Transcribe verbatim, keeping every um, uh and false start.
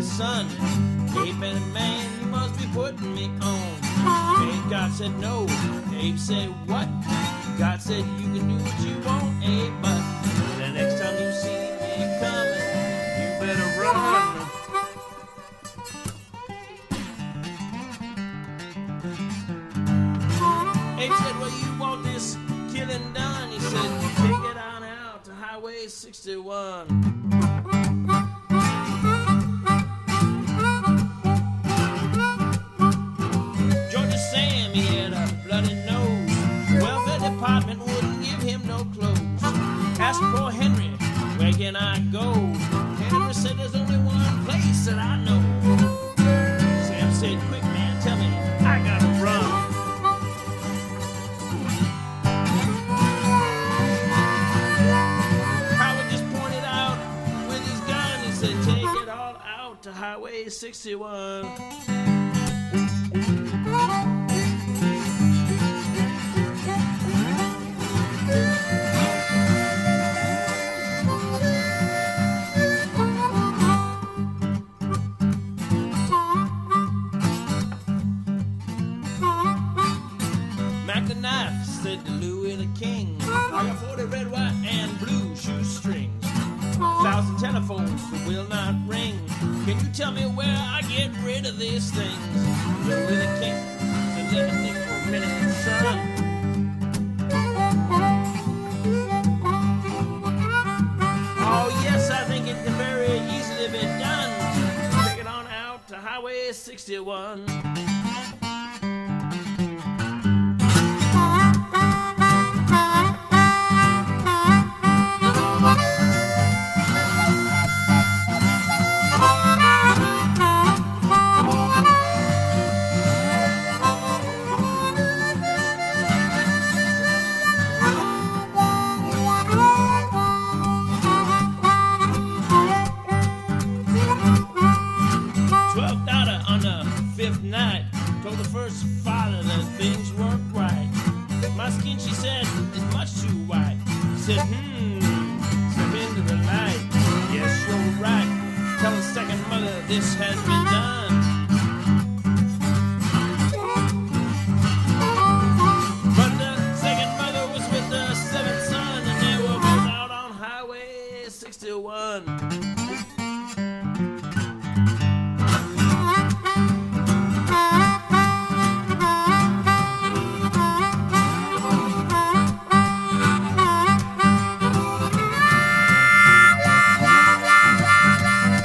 son, Abe and man, you must be putting me on. And God said no. Abe said what? God said you can do what you want, Abe, but the next time you see me coming, you better run. Abe said, well, you want this killing done? He said, take it on out to Highway sixty-one. Georgia Sam, he had a bloody nose. Welfare department wouldn't give him no clothes. Asked poor Henry, where can I go? Henry said, there's only one place that I know. Sam said, quick man, tell me, I gotta run. Howard just pointed out with his gun, he said, take it all out to Highway sixty-one. Mac the knife said to Louis the King, I got forty red, white, and blue shoestrings. Thousand telephones that will not ring. Can you tell me where I get rid of these things? Louis the King said, let me think for a minute, son. Oh yes, I think it can very easily be done. Take it on out to Highway sixty-one. Night, told the first father that things weren't right. My skin, she said, is much too white. He said, hmm, step into the light. Yes, you're right. Tell the second mother this has been done.